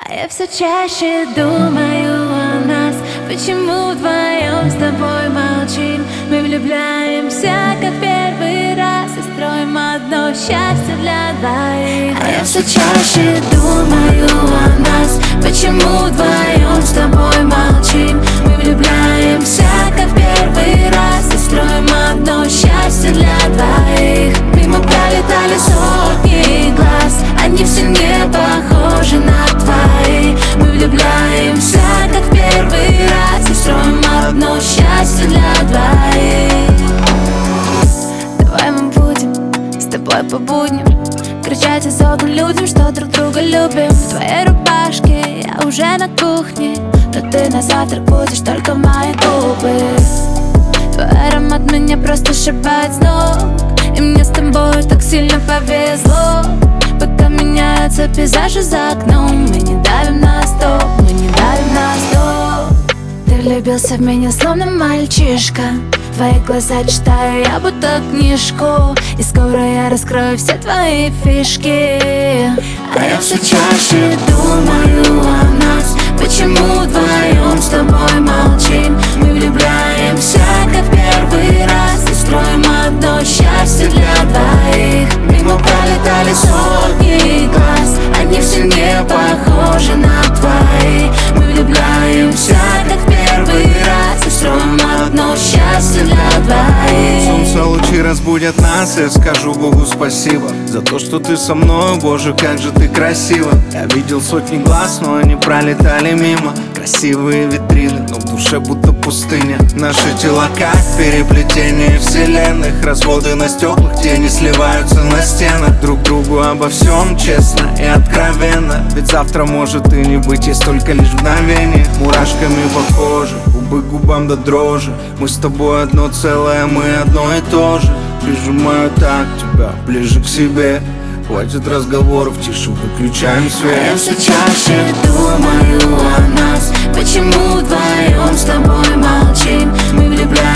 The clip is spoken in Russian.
А я все чаще думаю о нас. Почему вдвоем с тобой молчим? Мы влюбляемся, как первый раз, и строим одно счастье для двоих. А я все чаще думаю о нас. Почему вдвоем с тобой молчим? Мы влюбляемся, как первый раз, и строим одно счастье для двоих. Мимо пролетали сотни глаз, они все не похожи на твои. Мы влюбляемся, как в первый раз, и строим одно счастье для двоих. Давай мы будем с тобой по будням кричать из окон людям, что друг друга любим. В твоей рубашке я уже на кухне, но ты на завтрак будешь только мои губы. Твой аромат меня просто сшибает с ног, и мне с тобой так сильно повезло. Пока меняются пейзажи за окном, мы не давим на стоп, мы не давим на стоп. Ты влюбился в меня словно мальчишка, твои глаза читаю я будто книжку, и скоро я раскрою все твои фишки. А я все чаще думаю о нас. Почему вдвоем с тобой молчим? Мы влюбляемся, как в первый раз, и строим одно счастье для двоих. Мимо пролетали сотни глаз, они все не похожи на твои. Мы влюбляемся, как в первый раз, и строим одно счастье для двоих. Солнце лучи разбудят нас, я скажу Богу спасибо за то, что ты со мной, Боже, как же ты красива. Я видел сотни глаз, но они пролетали мимо. Красивые витрины, но в душе будто пустыня. Наши тела как переплетение вселенных, разводы на стеклах, тени сливаются на стенах. Друг другу обо всем честно и откровенно, ведь завтра может и не быть, есть только лишь мгновение. Мурашками похожи, губы к губам до дрожи. Мы с тобой одно целое, мы одно и то же. Прижимаю так тебя ближе к себе. Хватит разговоров, тише, выключаем свет. А я все чаще думаю о нас. Почему вдвоем с тобой молчим? Мы влюбляемся,